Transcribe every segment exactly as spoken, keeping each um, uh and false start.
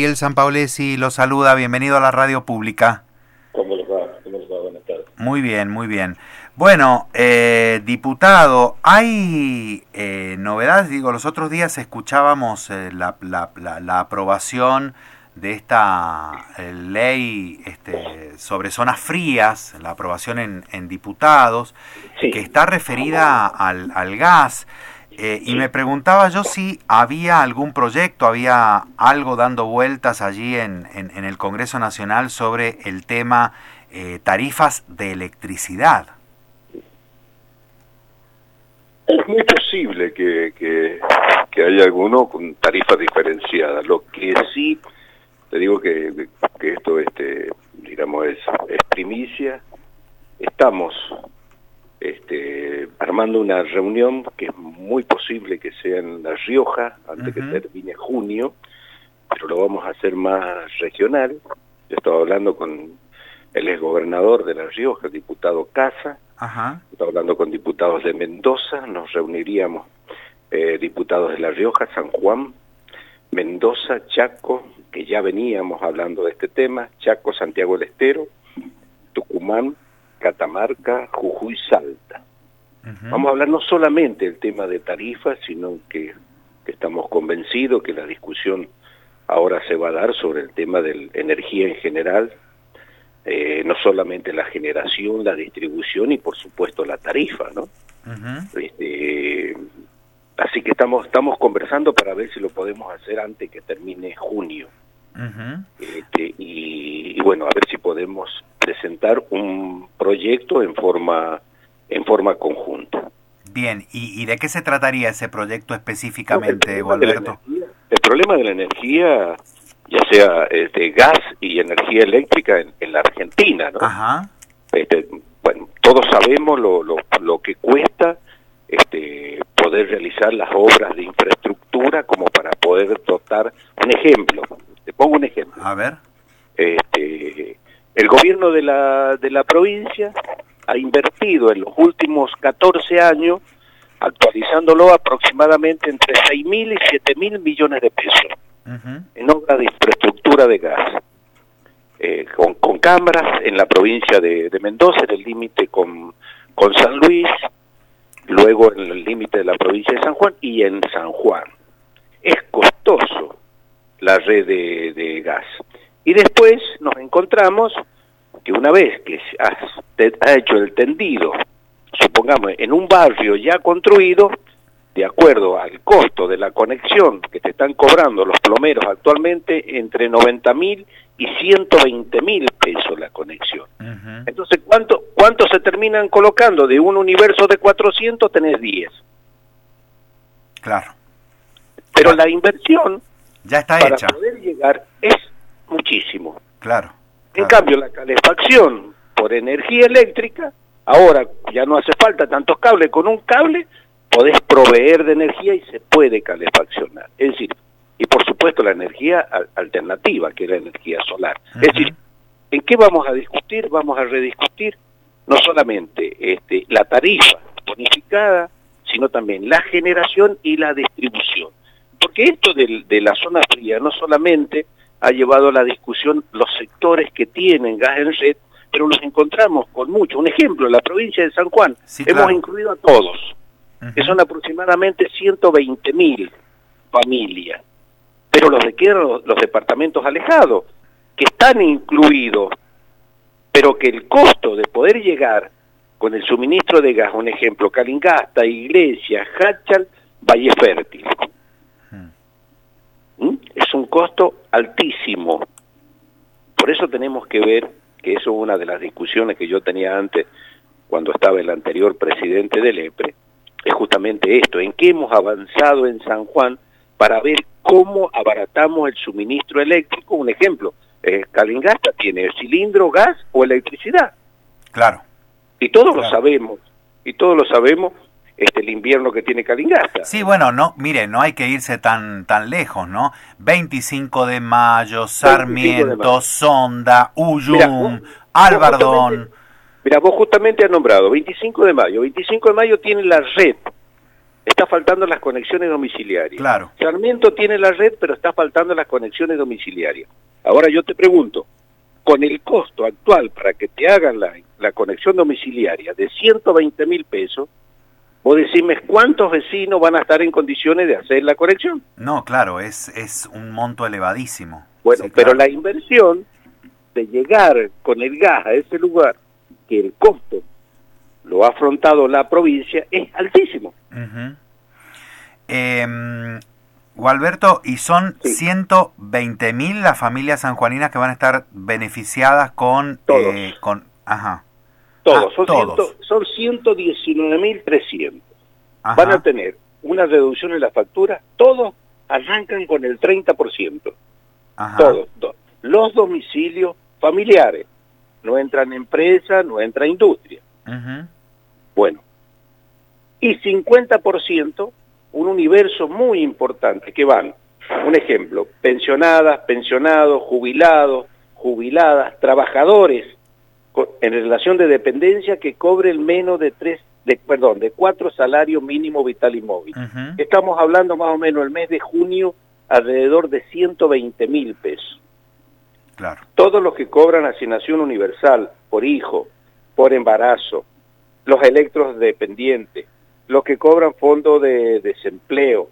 Ariel Sampaolesi lo saluda, bienvenido a la radio pública. ¿Cómo les va? ¿Cómo les va? Buenas tardes. Muy bien, muy bien. Bueno, eh, diputado, hay eh, novedades, digo, los otros días escuchábamos eh, la, la, la, la aprobación de esta eh, ley este, sobre zonas frías, la aprobación en, en diputados, sí, que está referida al, al gas. Eh, y me preguntaba yo si había algún proyecto, había algo dando vueltas allí en, en, en el Congreso Nacional sobre el tema eh, tarifas de electricidad. Es muy posible que, que, que haya alguno con tarifas diferenciadas. Lo que sí, te digo que, que esto, este, digamos, es, es primicia. Estamos Este, armando una reunión que es muy posible que sea en La Rioja antes uh-huh. que termine junio, pero lo vamos a hacer más regional. Yo estaba hablando con el exgobernador de La Rioja, el diputado Casa, uh-huh. estaba hablando con diputados de Mendoza, nos reuniríamos eh, diputados de La Rioja, San Juan, Mendoza, Chaco, que ya veníamos hablando de este tema, Chaco, Santiago del Estero, Tucumán, Catamarca, Jujuy, Salta. Uh-huh. Vamos a hablar no solamente del tema de tarifas, sino que, que estamos convencidos que la discusión ahora se va a dar sobre el tema de la energía en general, eh, no solamente la generación, la distribución y por supuesto la tarifa, ¿no? Uh-huh. Este, así que estamos, estamos conversando para ver si lo podemos hacer antes que termine junio. Uh-huh. Este, y, y bueno, a ver si podemos presentar un proyecto en forma en forma conjunta. Bien, ¿y, y de qué se trataría ese proyecto específicamente, no, el, Alberto? Energía, el problema de la energía, ya sea este, gas y energía eléctrica en, en la Argentina, ¿no? Ajá. Este, bueno, todos sabemos lo, lo, lo que cuesta este, poder realizar las obras de infraestructura como para poder dotar. Un ejemplo, te pongo un ejemplo. A ver. Este, el gobierno de la de la provincia ha invertido en los últimos catorce años, actualizándolo aproximadamente entre seis mil y siete mil millones de pesos uh-huh. en obras de infraestructura de gas, eh, con, con cámaras en la provincia de, de Mendoza, en el límite con, con San Luis, luego en el límite de la provincia de San Juan y en San Juan. Es costoso la red de, de gas. Y después nos encontramos que una vez que has, te, ha hecho el tendido, supongamos en un barrio ya construido, de acuerdo al costo de la conexión que te están cobrando los plomeros actualmente, entre noventa mil y ciento veinte mil pesos la conexión. Uh-huh. Entonces, ¿cuánto, ¿cuánto se terminan colocando? De un universo de cuatrocientos tenés diez. Claro. Pero claro. la inversión ya está para hecha. poder llegar es muchísimo. Claro, claro. En cambio, la calefacción por energía eléctrica, ahora ya no hace falta tantos cables, con un cable podés proveer de energía y se puede calefaccionar. Es decir, y por supuesto la energía alternativa, que es la energía solar. Uh-huh. Es decir, ¿en qué vamos a discutir? Vamos a rediscutir no solamente este, la tarifa bonificada, sino también la generación y la distribución. Porque esto de, de la zona fría no solamente ha llevado a la discusión los sectores que tienen gas en red, pero los encontramos con mucho. Un ejemplo, en la provincia de San Juan, sí, hemos claro. incluido a todos, uh-huh. que son aproximadamente ciento veinte mil familias, pero los de quedan los, los departamentos alejados, que están incluidos, pero que el costo de poder llegar con el suministro de gas, un ejemplo, Calingasta, Iglesia, Hachal, Valle Fértil, es un costo altísimo. Por eso tenemos que ver, que eso es una de las discusiones que yo tenía antes cuando estaba el anterior presidente del EPRE, es justamente esto, en qué hemos avanzado en San Juan para ver cómo abaratamos el suministro eléctrico. Un ejemplo, eh, Calingasta tiene cilindro, gas o electricidad. Claro. Y todos claro. lo sabemos, y todos lo sabemos. Este, el invierno que tiene Calingasta. Sí, bueno, no, mire, no hay que irse tan tan lejos, ¿no? veinticinco de mayo, Sarmiento, de mayo. Sonda, Uyum, Mirá, vos, Albardón. Vos mira, vos justamente has nombrado veinticinco de mayo. veinticinco de mayo tiene la red está faltando las conexiones domiciliarias. Claro. Sarmiento tiene la red, pero está faltando las conexiones domiciliarias. Ahora yo te pregunto, con el costo actual para que te hagan la, la conexión domiciliaria de ciento veinte mil pesos, vos decime cuántos vecinos van a estar en condiciones de hacer la conexión. No, claro, es, es un monto elevadísimo. Bueno, Sí, pero claro. la inversión de llegar con el gas a ese lugar, que el costo lo ha afrontado la provincia, es altísimo. Uh-huh. eh, Gualberto, ¿y son Sí. ciento veinte mil las familias sanjuaninas que van a estar beneficiadas con... Todos. Eh, con ajá. Todos, Ah, son, todos. ciento- son ciento diecinueve mil trescientos. Ajá. Van a tener una reducción en la factura, todos arrancan con el treinta por ciento. Ajá. Todos, todos. Los domicilios familiares. No entran empresas, no entra industria. Uh-huh. Bueno. Y cincuenta por ciento, un universo muy importante, que van, un ejemplo, pensionadas, pensionados, jubilados, jubiladas, trabajadores con- en relación de dependencia que cobren menos de tres, de, perdón, de cuatro salarios mínimo vital y móvil. Uh-huh. Estamos hablando más o menos el mes de junio, alrededor de ciento veinte mil pesos. Claro. Todos los que cobran asignación universal por hijo, por embarazo, los electrodependientes, los que cobran fondo de desempleo,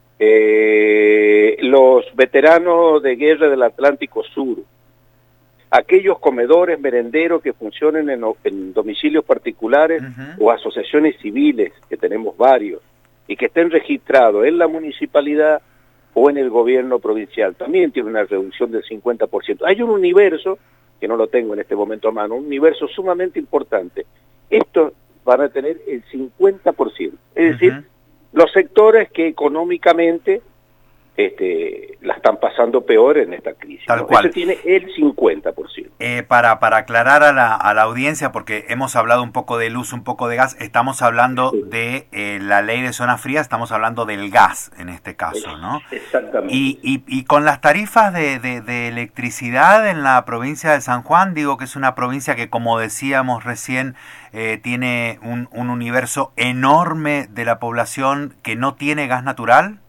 eh, los veteranos de guerra del Atlántico Sur, aquellos comedores merenderos que funcionen en, en domicilios particulares Uh-huh. o asociaciones civiles, que tenemos varios, y que estén registrados en la municipalidad o en el gobierno provincial, también tiene una reducción del cincuenta por ciento. Hay un universo, que no lo tengo en este momento a mano, un universo sumamente importante. Estos van a tener el cincuenta por ciento. Es decir, Uh-huh. los sectores que económicamente este, la están pasando peor en esta crisis. Tal ¿no? cual. Ese tiene el cincuenta por ciento. Eh, para, para aclarar a la, a la audiencia, porque hemos hablado un poco de luz, un poco de gas, estamos hablando Sí. de eh, la ley de zona fría, estamos hablando del gas en este caso, ¿no? Exactamente. Y, y, y con las tarifas de, de, de electricidad en la provincia de San Juan, digo que es una provincia que, como decíamos recién, eh, tiene un, un universo enorme de la población que no tiene gas natural.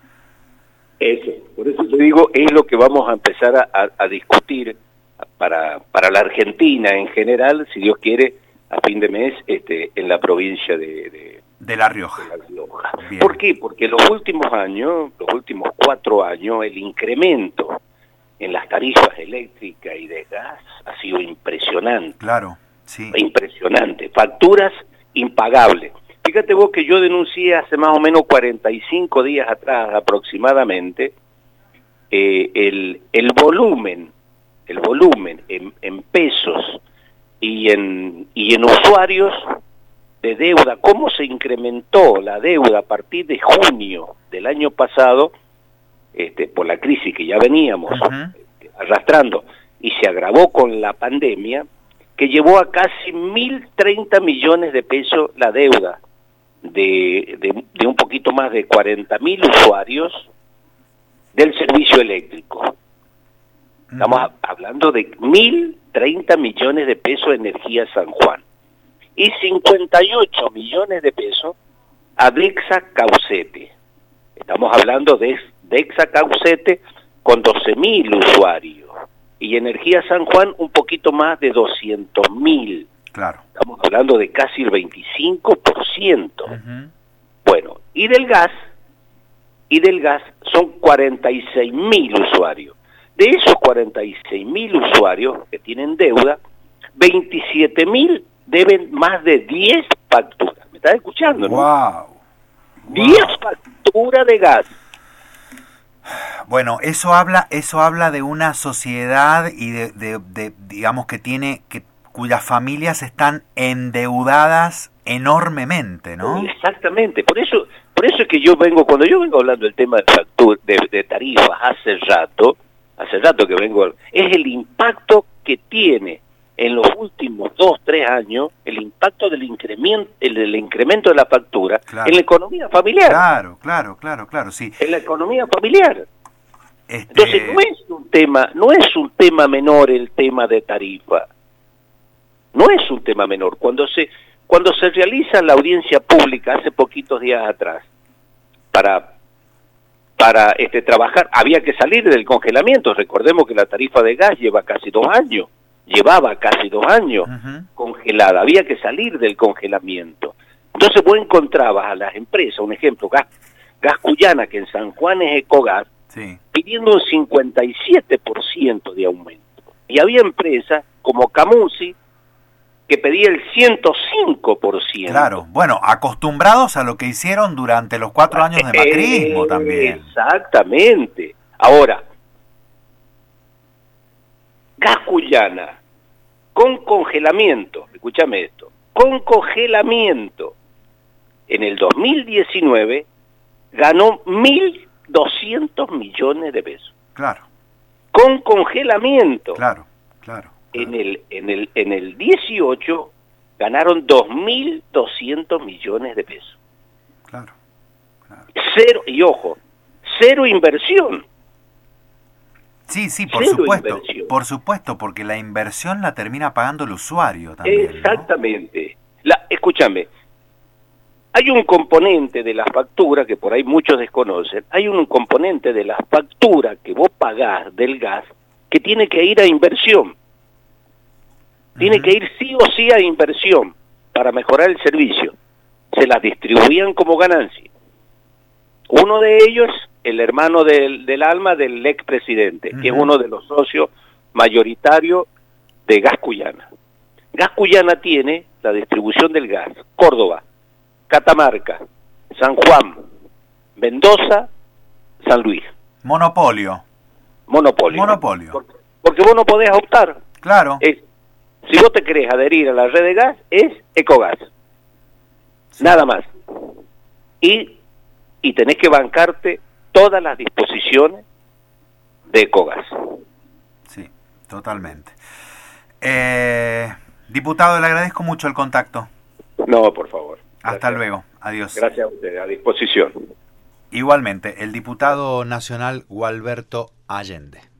Eso, por eso te digo, es lo que vamos a empezar a, a, a discutir para, para la Argentina en general, si Dios quiere, a fin de mes, este, en la provincia de, de, De La Rioja. de La Rioja. Bien. ¿Por qué? Porque los últimos años, los últimos cuatro años, el incremento en las tarifas eléctricas y de gas ha sido impresionante. Claro, sí. Impresionante, facturas impagables. Fíjate vos que yo denuncié hace más o menos cuarenta y cinco días atrás aproximadamente eh, el, el volumen, el volumen en, en pesos y en, y en usuarios de deuda, cómo se incrementó la deuda a partir de junio del año pasado, este, por la crisis que ya veníamos Uh-huh. arrastrando y se agravó con la pandemia, que llevó a casi mil treinta millones de pesos la deuda de, de, de un poquito más de cuarenta mil usuarios del servicio eléctrico. Estamos Uh-huh. hablando de mil treinta millones de pesos de Energía San Juan y cincuenta y ocho millones de pesos a Dexa Caucete. Estamos hablando de Dexa Caucete con doce mil usuarios y Energía San Juan un poquito más de doscientos mil. Claro. Estamos hablando de casi el veinticinco por ciento. Uh-huh. Bueno, y del gas, y del gas son cuarenta y seis mil usuarios. De esos cuarenta y seis mil usuarios que tienen deuda, veintisiete mil deben más de diez facturas. ¿Me estás escuchando? ¿no? Wow. diez facturas de gas. Bueno, eso habla, eso habla de una sociedad y de, de, de digamos que tiene, que cuyas familias están endeudadas enormemente, ¿no? Exactamente, por eso, por eso es que yo vengo, cuando yo vengo hablando del tema de factura, de, de tarifas hace rato, hace rato que vengo, es el impacto que tiene en los últimos dos, tres años, el impacto del incremento, el, del incremento de la factura Claro. en la economía familiar. Claro, claro, claro, claro, sí. En la economía familiar. Este, Entonces no es un tema, no es un tema menor el tema de tarifa. No es un tema menor. Cuando se, cuando se realiza la audiencia pública hace poquitos días atrás, para para este trabajar, había que salir del congelamiento. Recordemos que la tarifa de gas lleva casi dos años, llevaba casi dos años uh-huh. congelada, había que salir del congelamiento. Entonces vos encontrabas a las empresas, un ejemplo, Gas, Gas Cuyana, que en San Juan es Ecogas, sí. pidiendo un cincuenta y siete por ciento de aumento. Y había empresas como Camusi, que pedía el ciento cinco por ciento. Claro, bueno, acostumbrados a lo que hicieron durante los cuatro años de macrismo eh, también. Exactamente. Ahora, Gas Cuyana, con congelamiento, escúchame esto, con congelamiento, en el dos mil diecinueve ganó mil doscientos millones de pesos. Claro. Con congelamiento. Claro, claro. En el, en el, en el dieciocho ganaron dos mil doscientos millones de pesos. Claro, claro. Cero, y ojo, cero inversión. Sí, sí, por cero supuesto, inversión. Por supuesto, porque la inversión la termina pagando el usuario también. Exactamente. ¿No? La, escúchame, hay un componente de la factura que por ahí muchos desconocen, hay un componente de la factura que vos pagás del gas que tiene que ir a inversión. Tiene que ir sí o sí a inversión para mejorar el servicio. Se las distribuían como ganancia. Uno de ellos, el hermano del, del alma del expresidente, uh-huh. que es uno de los socios mayoritarios de Gas Cuyana. Gas Cuyana tiene la distribución del gas. Córdoba, Catamarca, San Juan, Mendoza, San Luis. Monopolio. Monopolio. Monopolio. Porque, porque vos no podés optar. Claro. Es, Si vos te querés adherir a la red de gas, es Ecogas. Sí. Nada más. Y, y tenés que bancarte todas las disposiciones de Ecogas. Sí, totalmente. Eh, diputado, le agradezco mucho el contacto. No, por favor. Hasta Gracias. Luego. Adiós. Gracias a usted. A disposición. Igualmente, el diputado nacional Gualberto Allende.